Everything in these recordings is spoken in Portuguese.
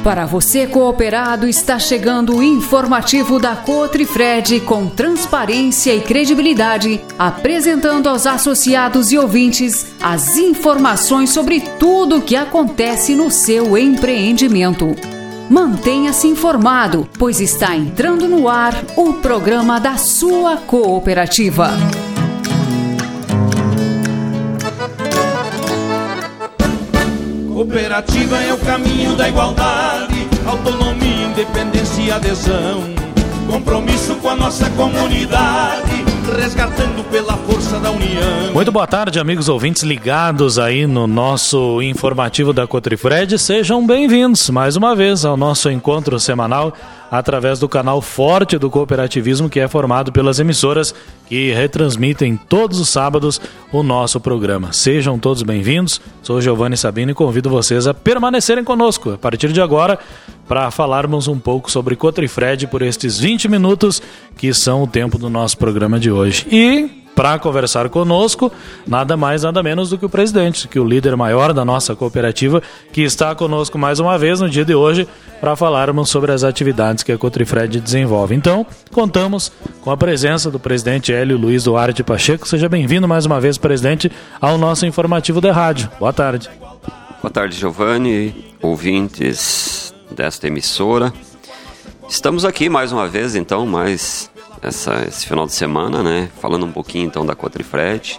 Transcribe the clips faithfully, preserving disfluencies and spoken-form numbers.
Para você cooperado, está chegando o informativo da Cotrifred com transparência e credibilidade, apresentando aos associados e ouvintes as informações sobre tudo o que acontece no seu empreendimento. Mantenha-se informado, pois está entrando no ar o programa da sua cooperativa. Cooperativa é o caminho da igualdade, autonomia, independência e adesão. Compromisso com a nossa comunidade, resgatando pela força da união. Muito boa tarde, amigos ouvintes ligados aí no nosso informativo da Cotrifred. Sejam bem-vindos mais uma vez ao nosso encontro semanal através do canal Forte do Cooperativismo, que é formado pelas emissoras que retransmitem todos os sábados o nosso programa. Sejam todos bem-vindos. Sou Giovanni Sabino e convido vocês a permanecerem conosco a partir de agora para falarmos um pouco sobre Cotrifred por estes vinte minutos que são o tempo do nosso programa de hoje. E para conversar conosco, nada mais, nada menos do que o presidente, que o líder maior da nossa cooperativa, que está conosco mais uma vez no dia de hoje para falarmos sobre as atividades que a Cotrifred desenvolve. Então, contamos com a presença do presidente Hélio Luiz Duarte Pacheco. Seja bem-vindo mais uma vez, presidente, ao nosso informativo da rádio. Boa tarde. Boa tarde, Giovanni, ouvintes desta emissora. Estamos aqui mais uma vez, então, mais essa, esse final de semana, né? Falando um pouquinho, então, da Cotrifred.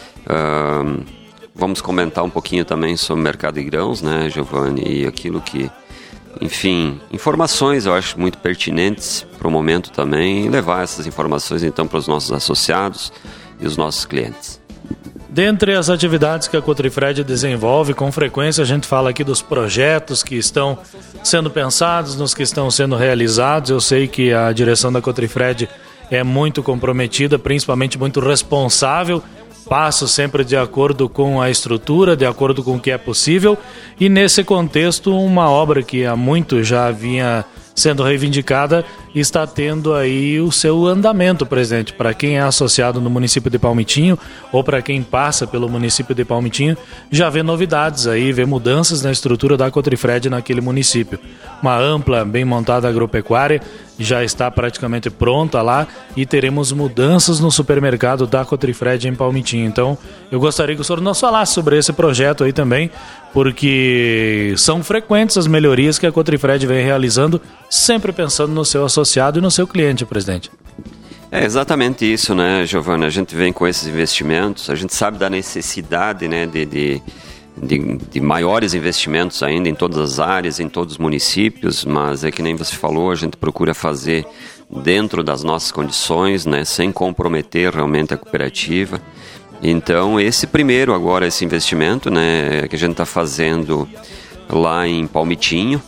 Uh, vamos comentar um pouquinho também sobre o mercado de grãos, né, Giovanni? E aquilo que, enfim, informações eu acho muito pertinentes para o momento também. E levar essas informações, então, para os nossos associados e os nossos clientes. Dentre as atividades que a Cotrifred desenvolve, com frequência a gente fala aqui dos projetos que estão sendo pensados, nos que estão sendo realizados. Eu sei que a direção da Cotrifred é muito comprometida, principalmente muito responsável, passo sempre de acordo com a estrutura, de acordo com o que é possível. E nesse contexto, uma obra que há muito já vinha sendo reivindicada está tendo aí o seu andamento, presidente. Para quem é associado no município de Palmitinho ou para quem passa pelo município de Palmitinho, já vê novidades aí, vê mudanças na estrutura da Cotrifred naquele município. Uma ampla, bem montada agropecuária já está praticamente pronta lá e teremos mudanças no supermercado da Cotrifred em Palmitinho. Então, eu gostaria que o senhor nos falasse sobre esse projeto aí também, porque são frequentes as melhorias que a Cotrifred vem realizando, sempre pensando no seu associado e no seu cliente, presidente. É exatamente isso, né, Giovanni? A gente vem com esses investimentos, a gente sabe da necessidade, né, de, de, de, de maiores investimentos ainda em todas as áreas, em todos os municípios, mas é que nem você falou, a gente procura fazer dentro das nossas condições, né, sem comprometer realmente a cooperativa. Então, esse primeiro agora, esse investimento, né, que a gente está fazendo lá em Palmitinho,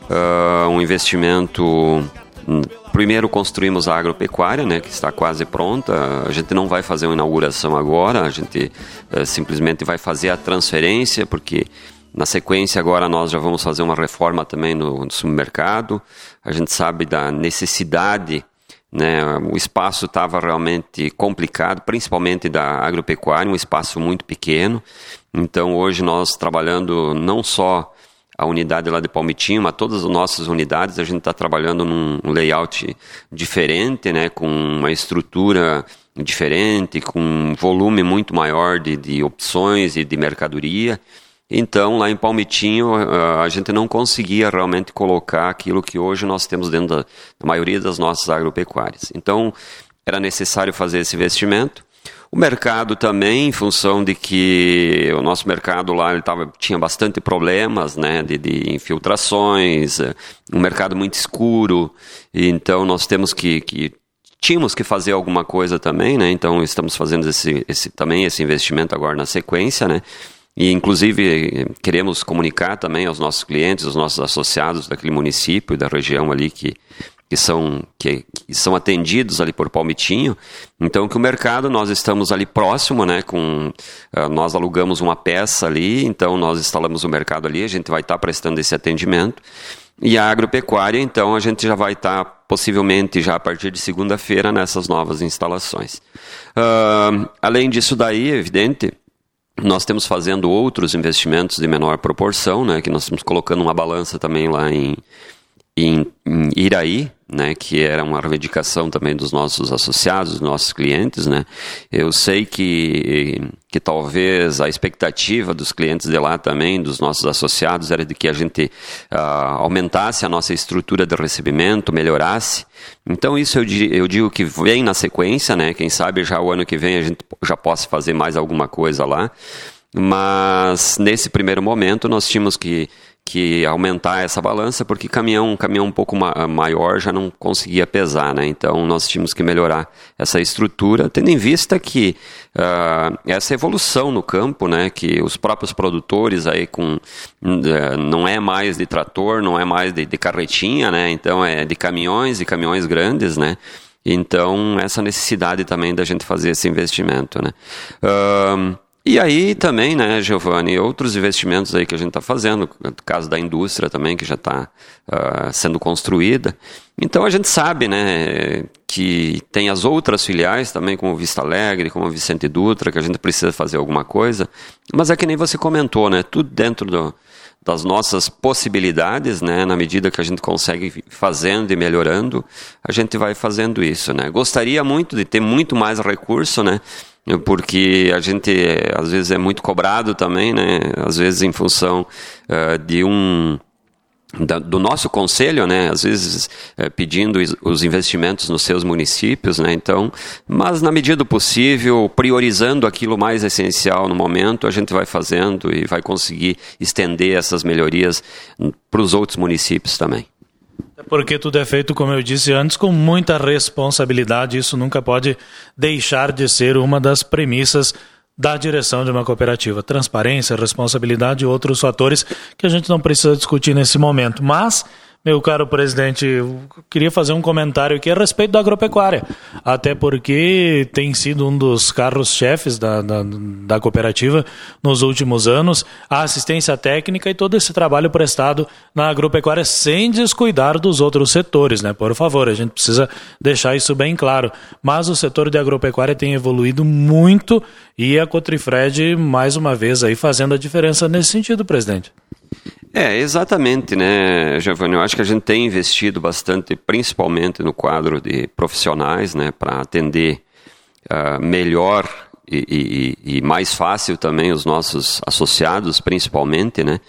uh, um investimento... Primeiro construímos a agropecuária, né, que está quase pronta. A gente não vai fazer uma inauguração agora, a gente uh, simplesmente vai fazer a transferência, porque na sequência agora nós já vamos fazer uma reforma também no, no supermercado. A gente sabe da necessidade, né, o espaço estava realmente complicado, principalmente da agropecuária, um espaço muito pequeno. Então hoje nós trabalhando não só a unidade lá de Palmitinho, mas todas as nossas unidades, a gente está trabalhando num layout diferente, né, com uma estrutura diferente, com um volume muito maior de, de opções e de mercadoria. Então, lá em Palmitinho, a gente não conseguia realmente colocar aquilo que hoje nós temos dentro da, da maioria das nossas agropecuárias. Então, era necessário fazer esse investimento. O mercado também, em função de que o nosso mercado lá ele tava, tinha bastante problemas, né, de, de infiltrações, um mercado muito escuro, e então nós temos que, que tínhamos que fazer alguma coisa também, né, então estamos fazendo esse, esse, também esse investimento agora na sequência, né, e inclusive queremos comunicar também aos nossos clientes, aos nossos associados daquele município, da região ali que que são, que, que são atendidos ali por Palmitinho, então que o mercado, nós estamos ali próximo, né, com, uh, nós alugamos uma peça ali, então nós instalamos o mercado ali, a gente vai estar tá prestando esse atendimento, e a agropecuária, então a gente já vai estar tá, possivelmente já a partir de segunda-feira nessas novas instalações. Uh, além disso daí, é evidente, Nós temos fazendo outros investimentos de menor proporção, né, que nós estamos colocando uma balança também lá em, em, em Iraí, né, que era uma reivindicação também dos nossos associados, dos nossos clientes, né. Eu sei que, que talvez a expectativa dos clientes de lá também, dos nossos associados, era de que a gente uh, aumentasse a nossa estrutura de recebimento, melhorasse. Então isso eu, eu digo que vem na sequência, né, quem sabe já o ano que vem a gente já possa fazer mais alguma coisa lá, mas nesse primeiro momento nós tínhamos que que aumentar essa balança, porque caminhão, um caminhão um pouco ma- maior já não conseguia pesar, né? Então nós tínhamos que melhorar essa estrutura, tendo em vista que uh, essa evolução no campo, né, que os próprios produtores aí com uh, não é mais de trator, não é mais de, de carretinha, né? Então é de caminhões e caminhões grandes, né? Então essa necessidade também da gente fazer esse investimento, né? Uh, E aí também, né, Giovanni, outros investimentos aí que a gente está fazendo, no caso da indústria também, que já está uh, sendo construída. Então a gente sabe, né, que tem as outras filiais também, como Vista Alegre, como Vicente Dutra, que a gente precisa fazer alguma coisa. Mas é que nem você comentou, né, tudo dentro do, das nossas possibilidades, né, na medida que a gente consegue ir fazendo e melhorando, a gente vai fazendo isso, né. Gostaria muito de ter muito mais recurso, né, porque a gente às vezes é muito cobrado também, né? Às vezes em função uh, de um da, do nosso conselho, né? Às vezes uh, pedindo os investimentos nos seus municípios, né? Então, mas na medida do possível, priorizando aquilo mais essencial no momento, a gente vai fazendo e vai conseguir estender essas melhorias para os outros municípios também. Porque tudo é feito, como eu disse antes, com muita responsabilidade. Isso nunca pode deixar de ser uma das premissas da direção de uma cooperativa. Transparência, responsabilidade e outros fatores que a gente não precisa discutir nesse momento. Mas, meu caro presidente, eu queria fazer um comentário aqui a respeito da agropecuária, até porque tem sido um dos carros-chefes da, da, da cooperativa nos últimos anos, a assistência técnica e todo esse trabalho prestado na agropecuária sem descuidar dos outros setores, né? Por favor, a gente precisa deixar isso bem claro. Mas o setor de agropecuária tem evoluído muito e a Cotrifred, mais uma vez, aí fazendo a diferença nesse sentido, presidente. É, exatamente, né, Giovanni? Eu acho que a gente tem investido bastante, principalmente no quadro de profissionais, né, para atender uh, melhor e, e, e mais fácil também os nossos associados, principalmente, né?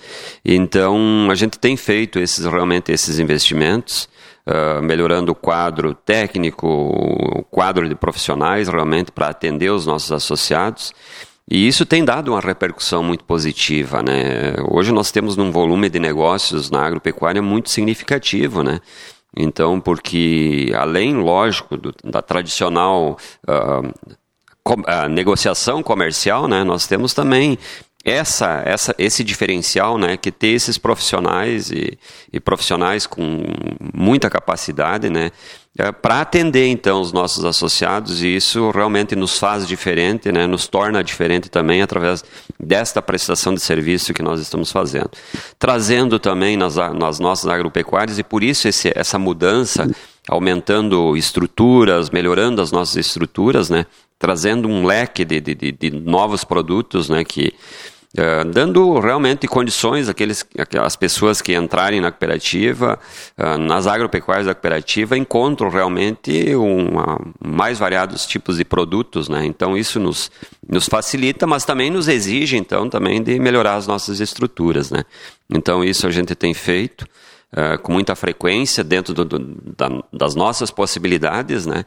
Então, a gente tem feito esses, realmente esses investimentos, uh, melhorando o quadro técnico, o quadro de profissionais, realmente, para atender os nossos associados. E isso tem dado uma repercussão muito positiva, né? Hoje nós temos um volume de negócios na agropecuária muito significativo, né? Então, porque além, lógico, do, da tradicional uh, com, uh, negociação comercial, né? Nós temos também essa, essa, esse diferencial, né? Que ter esses profissionais e, e profissionais com muita capacidade, né? É, para atender, então, os nossos associados, e isso realmente nos faz diferente, né, nos torna diferente também através desta prestação de serviço que nós estamos fazendo. Trazendo também nas, nas nossas agropecuárias, e por isso esse, essa mudança, aumentando estruturas, melhorando as nossas estruturas, né, trazendo um leque de, de, de novos produtos, né, que... Uh, dando realmente condições àqueles, às pessoas que entrarem na cooperativa, uh, nas agropecuárias da cooperativa, encontram realmente uma, mais variados tipos de produtos, né? Então isso nos, nos facilita, mas também nos exige então também de melhorar as nossas estruturas, né? Então isso a gente tem feito uh, com muita frequência dentro do, do, da, das nossas possibilidades, né?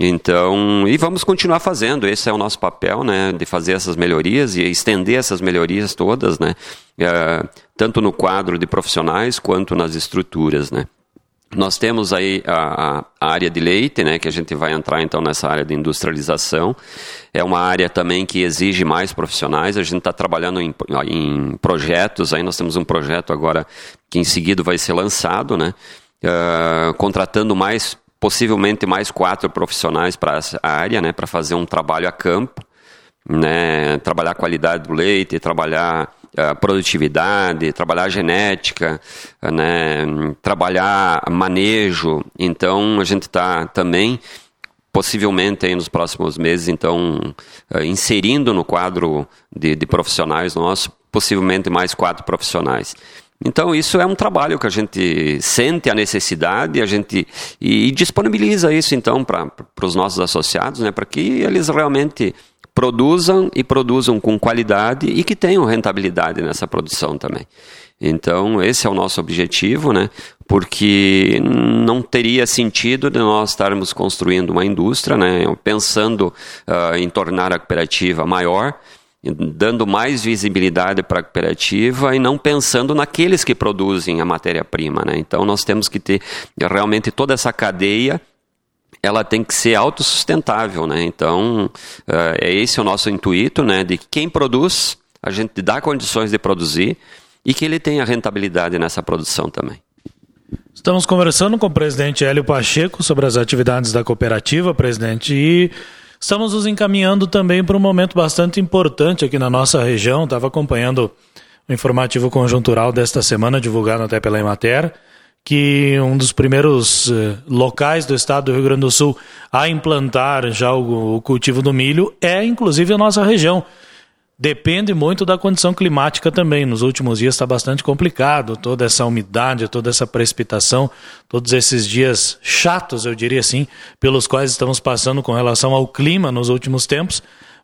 Então, e vamos continuar fazendo, esse é o nosso papel, né, de fazer essas melhorias e estender essas melhorias todas, né, uh, tanto no quadro de profissionais quanto nas estruturas, né. Nós temos aí a, a área de leite, né, que a gente vai entrar então nessa área de industrialização, é uma área também que exige mais profissionais, a gente está trabalhando em, em projetos, aí nós temos um projeto agora que em seguida vai ser lançado, né, uh, contratando mais possivelmente mais quatro profissionais para essa área, né, para fazer um trabalho a campo, né, trabalhar a qualidade do leite, trabalhar a produtividade, trabalhar a genética, né, trabalhar manejo. Então, a gente está também possivelmente aí nos próximos meses, então, uh, inserindo no quadro de, de profissionais nossos, possivelmente mais quatro profissionais. Então, isso é um trabalho que a gente sente a necessidade a gente, e, e disponibiliza isso, então, para os nossos associados, né, para que eles realmente produzam e produzam com qualidade e que tenham rentabilidade nessa produção também. Então, esse é o nosso objetivo, né, porque não teria sentido de nós estarmos construindo uma indústria, né, pensando uh, em tornar a cooperativa maior, dando mais visibilidade para a cooperativa e não pensando naqueles que produzem a matéria-prima, né? Então, nós temos que ter realmente toda essa cadeia, ela tem que ser autossustentável, né? Então, uh, é esse o nosso intuito, né? De que quem produz, a gente dá condições de produzir e que ele tenha rentabilidade nessa produção também. Estamos conversando com o presidente Hélio Pacheco sobre as atividades da cooperativa, presidente, e estamos nos encaminhando também para um momento bastante importante aqui na nossa região. Estava acompanhando o informativo conjuntural desta semana, divulgado até pela Emater, que um dos primeiros eh, locais do estado do Rio Grande do Sul a implantar já o, o cultivo do milho é, inclusive, a nossa região. Depende muito da condição climática também. Nos últimos dias está bastante complicado, toda essa umidade, toda essa precipitação, todos esses dias chatos, eu diria assim, pelos quais estamos passando com relação ao clima nos últimos tempos,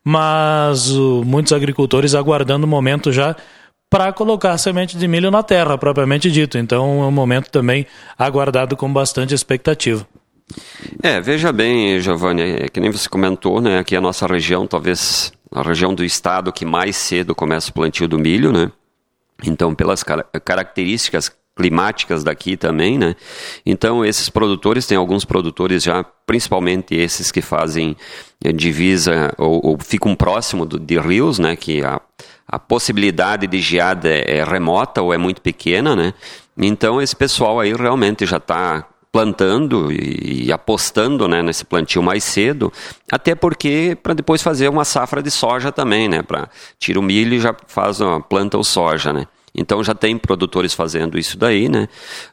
mas uh, muitos agricultores aguardando o momento já para colocar a semente de milho na terra, propriamente dito. Então é um momento também aguardado com bastante expectativa. É, veja bem, Giovanni, é que nem você comentou, né, aqui a nossa região, talvez a região do estado que mais cedo começa o plantio do milho, né? Então, pelas car- características climáticas daqui também, né? Então, esses produtores, tem alguns produtores já, principalmente esses que fazem é, divisa ou, ou ficam próximo do, de rios, né? Que a, a possibilidade de geada é, é remota ou é muito pequena, né? Então, esse pessoal aí realmente já está plantando e, e apostando, né, nesse plantio mais cedo, até porque para depois fazer uma safra de soja também, né, para tira o milho e já faz uma, planta o soja, né. Então já tem produtores fazendo isso daí, né.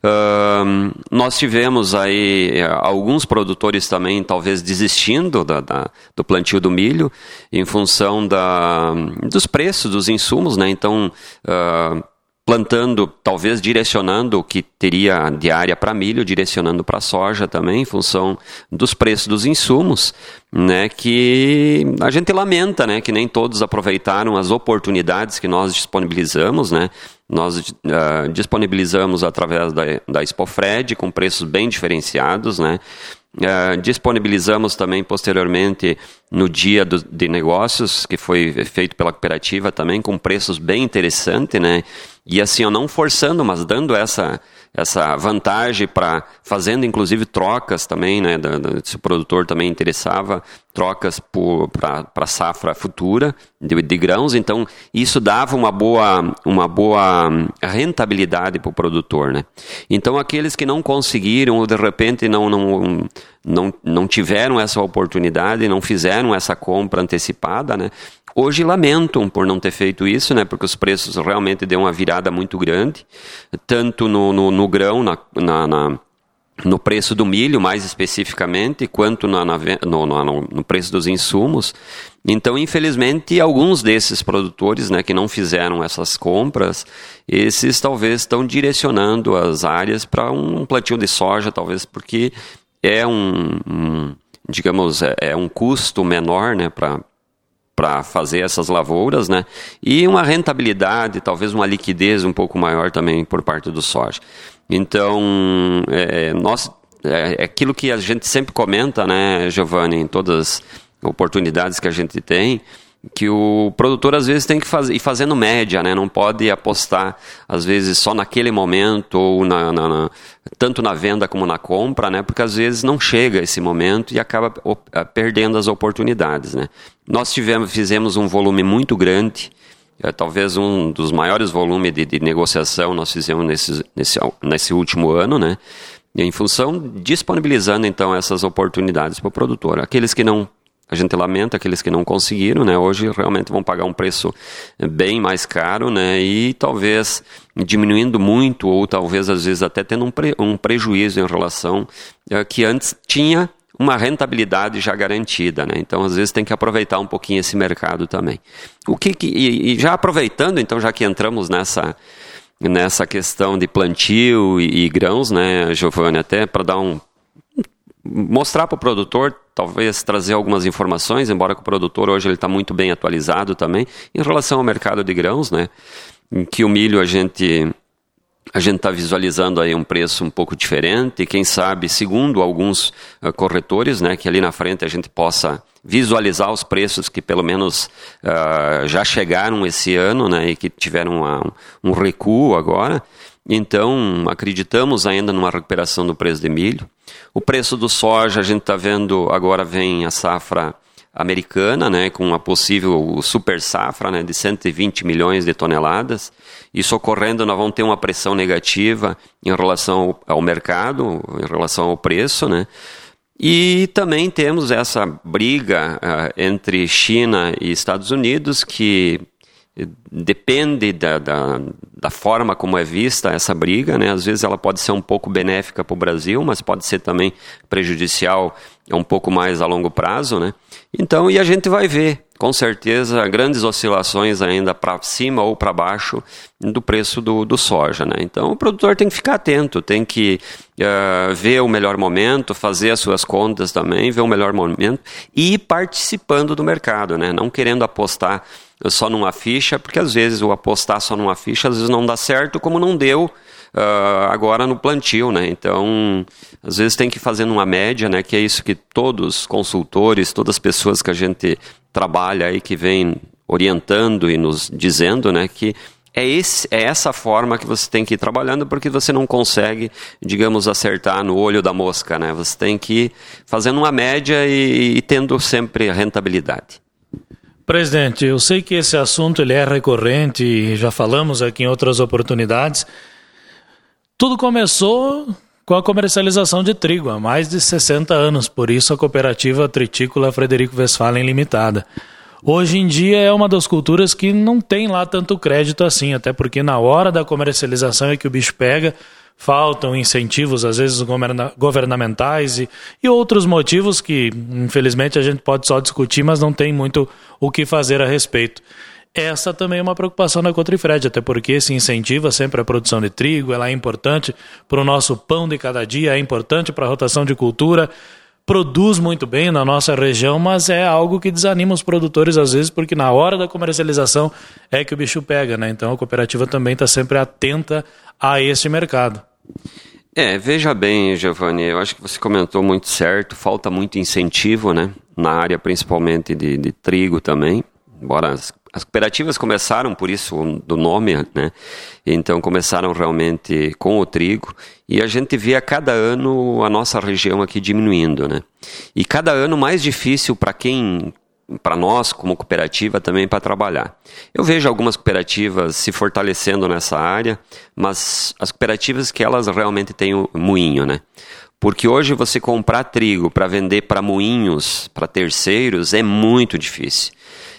Uh, nós tivemos aí alguns produtores também talvez desistindo da, da, do plantio do milho em função da, dos preços dos insumos, né. Então uh, plantando, talvez direcionando o que teria de área para milho, direcionando para soja também, em função dos preços dos insumos, né, que a gente lamenta, né, que nem todos aproveitaram as oportunidades que nós disponibilizamos, né. Nós uh, disponibilizamos através da, da Expofred com preços bem diferenciados, né. Uh, disponibilizamos também posteriormente no dia do, de negócios, que foi feito pela cooperativa também, com preços bem interessantes, né? E assim, ó, não forçando, mas dando essa, essa vantagem para, fazendo inclusive trocas também, né? Da, da, se o produtor também interessava, trocas para safra futura de, de grãos, então isso dava uma boa, uma boa rentabilidade para o produtor, né? Então aqueles que não conseguiram ou de repente não, não, não, não tiveram essa oportunidade, não fizeram essa compra antecipada, né? Hoje lamentam por não ter feito isso, né? Porque os preços realmente deu uma virada muito grande, tanto no, no, no grão, na, na, na no preço do milho, mais especificamente, quanto na, na, no, no, no preço dos insumos. Então, infelizmente, alguns desses produtores, né, que não fizeram essas compras, esses talvez estão direcionando as áreas para um plantio de soja, talvez porque é um, um digamos, é, é um custo menor, né, para para fazer essas lavouras, né, e uma rentabilidade, talvez uma liquidez um pouco maior também por parte do soja. Então, é, nós, é, é aquilo que a gente sempre comenta, né, Giovanni, em todas as oportunidades que a gente tem, que o produtor às vezes tem que fazer, ir fazendo média, né, não pode apostar às vezes só naquele momento, ou na, na, na, tanto na venda como na compra, né, porque às vezes não chega esse momento e acaba perdendo as oportunidades, né. Nós tivemos, fizemos um volume muito grande, é, talvez um dos maiores volumes de, de negociação nós fizemos nesse, nesse, nesse último ano, né, em função, disponibilizando então essas oportunidades para o produtor. Aqueles que não, a gente lamenta, aqueles que não conseguiram, né, hoje realmente vão pagar um preço bem mais caro, né, e talvez diminuindo muito, ou talvez às vezes até tendo um, pre, um prejuízo em relação é, que antes tinha uma rentabilidade já garantida, né? Então, às vezes, tem que aproveitar um pouquinho esse mercado também. O que, que e, e já aproveitando, então, já que entramos nessa, nessa questão de plantio e, e grãos, né, Giovanni, até para dar um mostrar para o produtor, talvez trazer algumas informações, embora que o produtor hoje ele está muito bem atualizado também, em relação ao mercado de grãos, né? Em que o milho a gente a gente está visualizando aí um preço um pouco diferente, e quem sabe, segundo alguns uh, corretores, né, que ali na frente a gente possa visualizar os preços que pelo menos uh, já chegaram esse ano, né, e que tiveram uma, um recuo agora. Então, acreditamos ainda numa recuperação do preço de milho. O preço do soja, a gente está vendo, agora vem a safra americana, né, com uma possível super safra, né, de cento e vinte milhões de toneladas. Isso ocorrendo, nós vamos ter uma pressão negativa em relação ao, ao mercado, em relação ao preço, né. E também temos essa briga uh, entre China e Estados Unidos, que depende da, da, da forma como é vista essa briga, né? Às vezes ela pode ser um pouco benéfica para o Brasil, mas pode ser também prejudicial um pouco mais a longo prazo, né? Então, e a gente vai ver, com certeza, grandes oscilações ainda para cima ou para baixo do preço do, do soja, né? Então, o produtor tem que ficar atento, tem que uh, ver o melhor momento, fazer as suas contas também, ver o melhor momento e ir participando do mercado, né? Não querendo apostar só numa ficha, porque às vezes o apostar só numa ficha às vezes não dá certo, como não deu uh, agora no plantio, né? Então, às vezes tem que fazer numa média, né? Que é isso que todos os consultores, todas as pessoas que a gente trabalha aí, que vem orientando e nos dizendo, né? Que é, esse, é essa forma que você tem que ir trabalhando, porque você não consegue, digamos, acertar no olho da mosca, né? Você tem que ir fazendo uma média e, e tendo sempre a rentabilidade. Presidente, eu sei que esse assunto ele é recorrente e já falamos aqui em outras oportunidades. Tudo começou com a comercialização de trigo há mais de sessenta anos, por isso a cooperativa tritícola Frederico Westphalen Limitada. Hoje em dia é uma das culturas que não tem lá tanto crédito assim, até porque na hora da comercialização é que o bicho pega, faltam incentivos, às vezes governamentais e, e outros motivos que, infelizmente, a gente pode só discutir, mas não tem muito o que fazer a respeito. Essa também é uma preocupação da Cotrifred, até porque se incentiva sempre a produção de trigo, ela é importante para o nosso pão de cada dia, é importante para a rotação de cultura, produz muito bem na nossa região, mas é algo que desanima os produtores às vezes, porque na hora da comercialização é que o bicho pega, né? Então a cooperativa também está sempre atenta a esse mercado. É, veja bem, Giovanni, eu acho que você comentou muito certo, falta muito incentivo, né? Na área principalmente de, de trigo também, embora as, as cooperativas começaram por isso do nome, né? Então começaram realmente com o trigo e a gente vê a cada ano a nossa região aqui diminuindo, né? E cada ano mais difícil para quem, para nós como cooperativa também para trabalhar. Eu vejo algumas cooperativas se fortalecendo nessa área, mas as cooperativas que elas realmente têm o moinho, né? Porque hoje você comprar trigo para vender para moinhos, para terceiros, é muito difícil.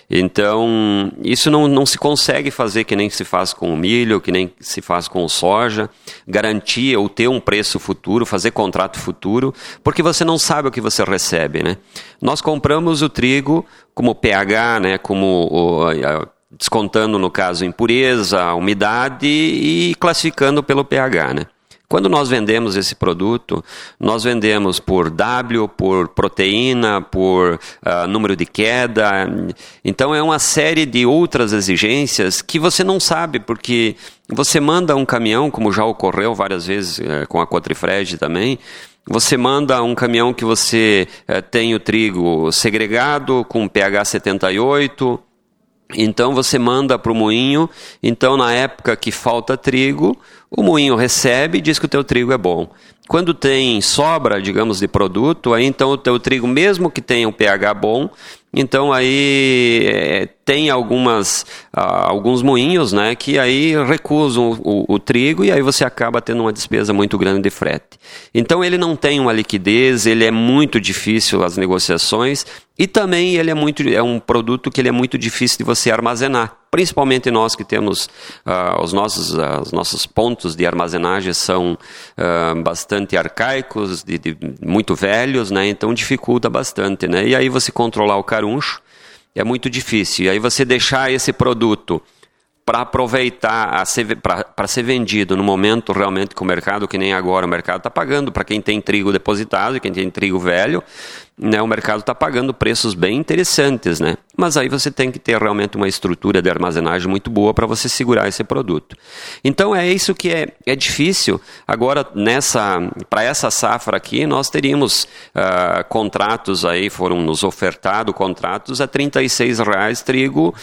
Então, isso não, não se consegue fazer que nem se faz com o milho, que nem se faz com o soja, garantir ou ter um preço futuro, fazer contrato futuro, porque você não sabe o que você recebe, né? Nós compramos o trigo como pH, né, como o, a, descontando, no caso, impureza, umidade e classificando pelo pH, né? Quando nós vendemos esse produto, nós vendemos por W, por proteína, por uh, número de queda. Então é uma série de outras exigências que você não sabe, porque você manda um caminhão, como já ocorreu várias vezes uh, com a Cotrifred também, você manda um caminhão que você uh, tem o trigo segregado com pH setenta e oito, então você manda para o moinho, então na época que falta trigo, o moinho recebe e diz que o teu trigo é bom. Quando tem sobra, digamos, de produto, aí então o teu trigo, mesmo que tenha um pH bom, então aí é, tem algumas, ah, alguns moinhos, né, que aí recusam o, o, o trigo e aí você acaba tendo uma despesa muito grande de frete. Então ele não tem uma liquidez, ele é muito difícil as negociações e também ele é, muito, é um produto que ele é muito difícil de você armazenar. principalmente nós que temos uh, os, nossos, uh, os nossos pontos de armazenagem são uh, bastante arcaicos, de, de, muito velhos, né? Então dificulta bastante, né? E aí você controlar o caruncho é muito difícil. E aí você deixar esse produto para aproveitar, para ser vendido no momento realmente que o mercado, que nem agora o mercado está pagando, para quem tem trigo depositado e quem tem trigo velho, né, o mercado está pagando preços bem interessantes, né? Mas aí você tem que ter realmente uma estrutura de armazenagem muito boa para você segurar esse produto. Então é isso que é, é difícil. Agora, nessa, para essa safra aqui, nós teríamos uh, contratos aí, foram nos ofertados contratos a trinta e seis reais trigo.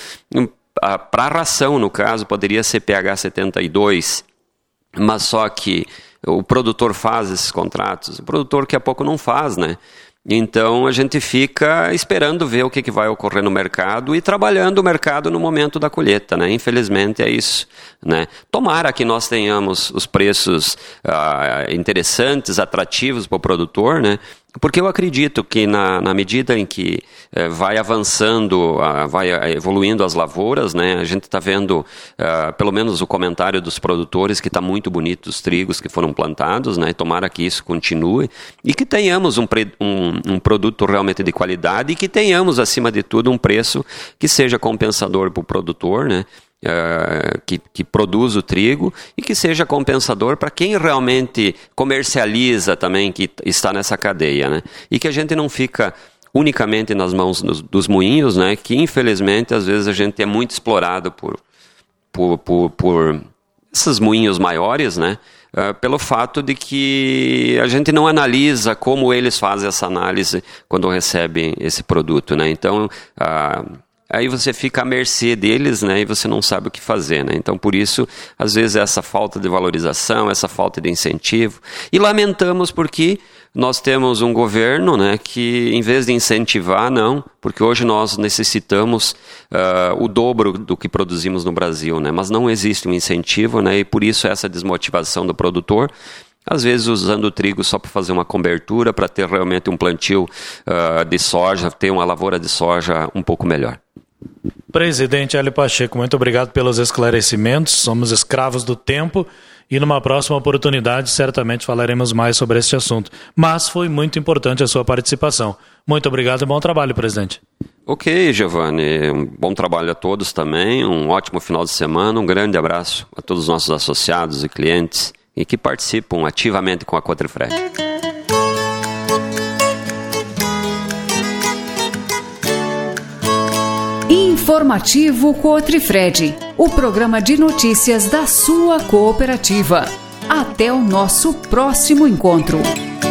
Para a ração, no caso, poderia ser P H setenta e dois, mas só que o produtor faz esses contratos, o produtor que a pouco não faz, né? Então a gente fica esperando ver o que, que vai ocorrer no mercado e trabalhando o mercado no momento da colheita, né? Infelizmente é isso, né? Tomara que nós tenhamos os preços uh, interessantes, atrativos para o produtor, né? Porque eu acredito que na, na medida em que eh, vai avançando, uh, vai evoluindo as lavouras, né, a gente está vendo, uh, pelo menos o comentário dos produtores, que está muito bonito os trigos que foram plantados, né, tomara que isso continue e que tenhamos um, pre, um, um produto realmente de qualidade e que tenhamos, acima de tudo, um preço que seja compensador para o produtor, né? Uh, que, que produz o trigo e que seja compensador para quem realmente comercializa também, que está nessa cadeia, né? E que a gente não fica unicamente nas mãos dos, dos moinhos, né? Que infelizmente às vezes a gente é muito explorado por, por, por, por esses moinhos maiores, né? Uh, pelo fato de que a gente não analisa como eles fazem essa análise quando recebem esse produto, né? Então, uh, aí você fica à mercê deles, né, e você não sabe o que fazer, né? Então, por isso, às vezes, essa falta de valorização, essa falta de incentivo. E lamentamos porque nós temos um governo, né, que, em vez de incentivar, não, porque hoje nós necessitamos uh, o dobro do que produzimos no Brasil, né? Mas não existe um incentivo, né, e por isso essa desmotivação do produtor, às vezes usando o trigo só para fazer uma cobertura, para ter realmente um plantio uh, de soja, ter uma lavoura de soja um pouco melhor. Presidente Hélio Pacheco, muito obrigado pelos esclarecimentos. Somos escravos do tempo e numa próxima oportunidade certamente falaremos mais sobre este assunto. Mas foi muito importante a sua participação. Muito obrigado e bom trabalho, presidente. Ok, Giovanni. Um bom trabalho a todos também. Um ótimo final de semana. Um grande abraço a todos os nossos associados e clientes e que participam ativamente com a Cotrifred. Informativo Cotrifred, o programa de notícias da sua cooperativa. Até o nosso próximo encontro.